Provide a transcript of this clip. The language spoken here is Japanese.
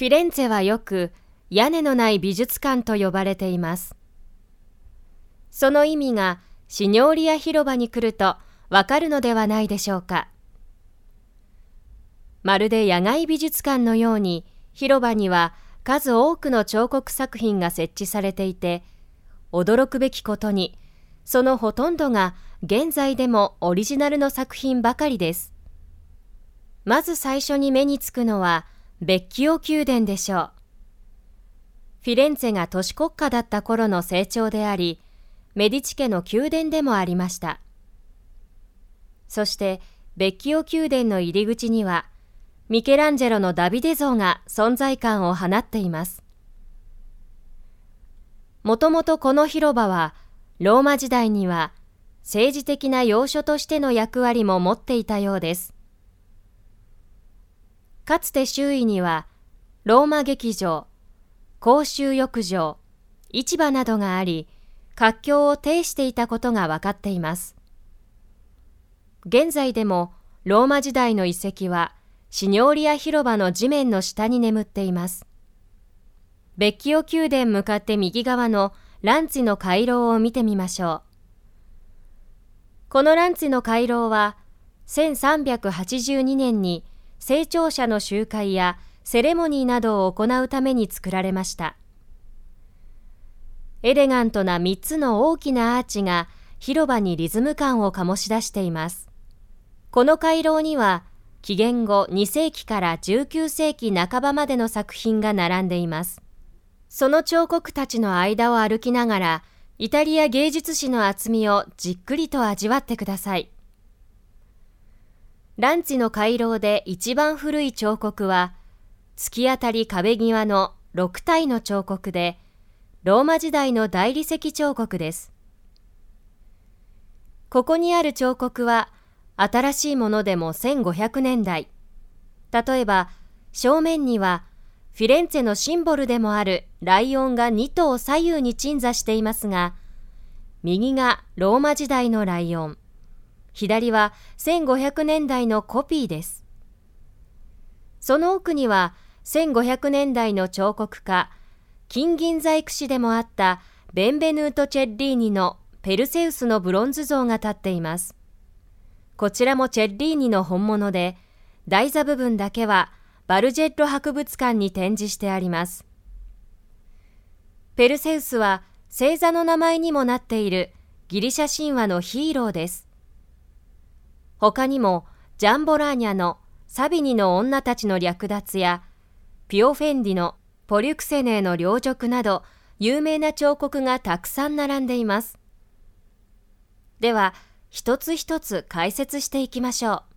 フィレンツェはよく屋根のない美術館と呼ばれています。その意味がシニョーリア広場に来るとわかるのではないでしょうか。まるで野外美術館のように広場には数多くの彫刻作品が設置されていて、驚くべきことにそのほとんどが現在でもオリジナルの作品ばかりです。まず最初に目につくのはベッキオ宮殿でしょう。フィレンツェが都市国家だった頃の成長であり、メディチ家の宮殿でもありました。そしてベッキオ宮殿の入り口にはミケランジェロのダビデ像が存在感を放っています。もともとこの広場はローマ時代には政治的な要所としての役割も持っていたようです。かつて周囲にはローマ劇場、公衆浴場、市場などがあり、活況を呈していたことが分かっています。現在でもローマ時代の遺跡はシニョーリア広場の地面の下に眠っています。ベッキオ宮殿向かって右側のランツィの回廊を見てみましょう。このランツィの回廊は1382年に成長者の集会やセレモニーなどを行うために作られました。エレガントな3つの大きなアーチが広場にリズム感を醸し出しています。この回廊には紀元後2世紀から19世紀半ばまでの作品が並んでいます。その彫刻たちの間を歩きながら、イタリア芸術史の厚みをじっくりと味わってください。ランツィの回廊で一番古い彫刻は、突き当たり壁際の6体の彫刻で、ローマ時代の大理石彫刻です。ここにある彫刻は、新しいものでも1500年代。例えば、正面には、フィレンツェのシンボルでもあるライオンが2頭左右に鎮座していますが、右がローマ時代のライオン、左は1500年代のコピーです。その奥には1500年代の彫刻家、金銀細工師でもあったベンベヌート・チェッリーニのペルセウスのブロンズ像が立っています。こちらもチェッリーニの本物で、台座部分だけはバルジェッロ博物館に展示してあります。ペルセウスは星座の名前にもなっているギリシャ神話のヒーローです。他にもジャンボラーニャのサビニの女たちの略奪やピオフェンディのポリュクセネーの領辱など有名な彫刻がたくさん並んでいます。では一つ一つ解説していきましょう。